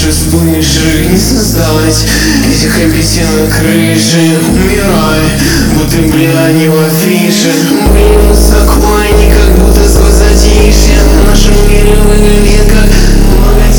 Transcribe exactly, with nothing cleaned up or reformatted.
больше вспышек не создать. Этих обезьян на крыше умирай, будто бля не в афише. Были мы спокойны, как будто сквозь затишье. В нашем мире выглядит как